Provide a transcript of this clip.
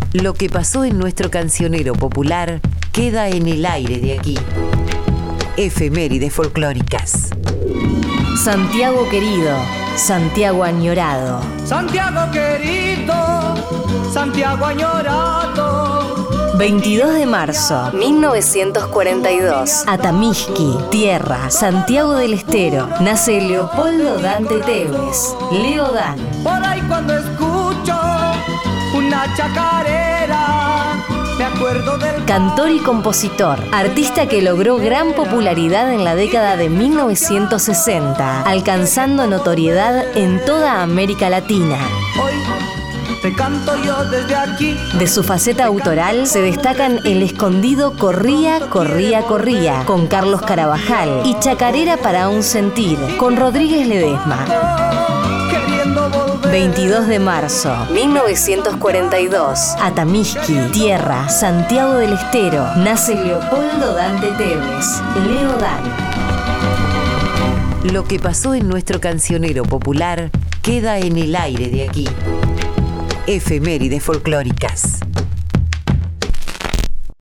Lo que pasó en nuestro cancionero popular queda en el aire de aquí. Efemérides folclóricas. Santiago querido, Santiago añorado. Santiago querido, Santiago añorado. 22 de marzo, 1942. Atamisqui, tierra, Santiago del Estero. Nace Leopoldo Dante Tevez, Leo Dan. Por ahí cuando escucho una chacarera, me acuerdo del Cantor y compositor, artista que logró gran popularidad en la década de 1960, alcanzando notoriedad en toda América Latina. Hoy te canto yo desde aquí. De su faceta autoral se destacan El Escondido Corría, Corría, Corría, con Carlos Carabajal, y Chacarera para un sentir, con Rodríguez Ledesma. 22 de marzo, 1942. Atamisqui, tierra, Santiago del Estero. Nace Leopoldo Dante Tevez, Leo Dan. Lo que pasó en nuestro cancionero popular queda en el aire de aquí. Efemérides folclóricas.